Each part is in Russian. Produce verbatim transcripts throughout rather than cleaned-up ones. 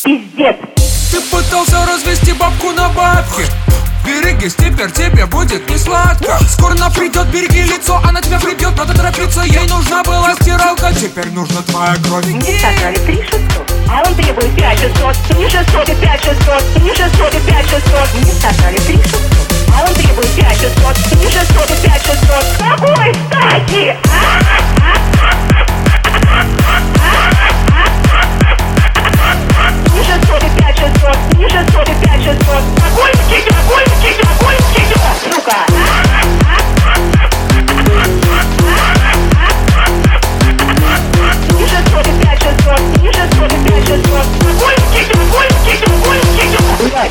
Пиздец. Ты пытался развести бабку на бабки. Берегись, теперь тебе будет не сладко. Скоро она придет, береги лицо, она тебя прибьет, надо торопиться. Ей нужна была стиралка, теперь нужна твоя кровь. Мне сказали три шестьсот, а он требует пять шестьсот. Три шестьсот и пять шестьсот, три шестьсот и пять шестьсот. Мне сказали три шестьсот, а он требует пять шестьсот. Три шестьсот и пять шестьсот. С какой стати? Три шестьсот и пять шестьсот, три шестьсот и пять шестьсот. Какой скидок, какой скидок, какой скидок, сука? Три шестьсот и пять шестьсот, три шестьсот и пять шестьсот. Какой скидок, какой скидок, какой скидок?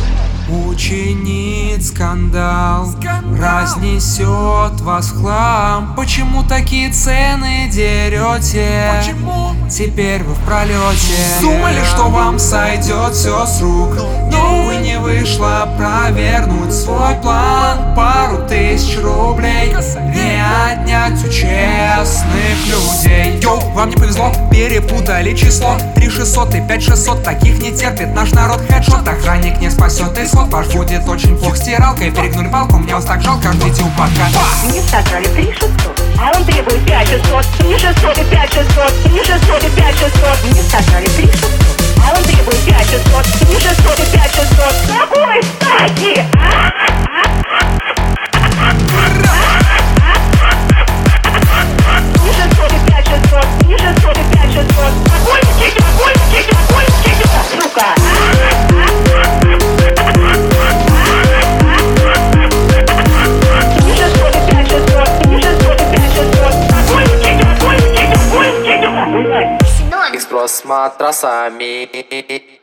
Учинит скандал, разнесет вас в хлам. Почему такие цены дерете? Почему? Теперь вы в пролете. Думали, что вам сойдет все с рук, но вы не вышло провернуть свой план. Пару тысяч рублей не отнять у честных людей. Йоу, вам не повезло, перепутали число. Три шестьсот и пять шестьсот, таких не терпит наш народ. Хедшот, охранник не спасет исход. Ваш будет очень плох стиралкой. Перегнули палку, мне вас так жалко, ждите упадка. Мне сказали три шестьсот, а он требует пять шестьсот. Три шестьсот и пять шестьсот, три шестьсот и пять шестьсот. Мне сказали три шестьсот, а он требует пять шестьсот. Три шестьсот и пять шестьсот. С какой стати? Три шестьсот и пять шестьсот, три шестьсот и пять шестьсот. Какой скидок, какой скидок, какой скидок, сука? И спрос с матрасами.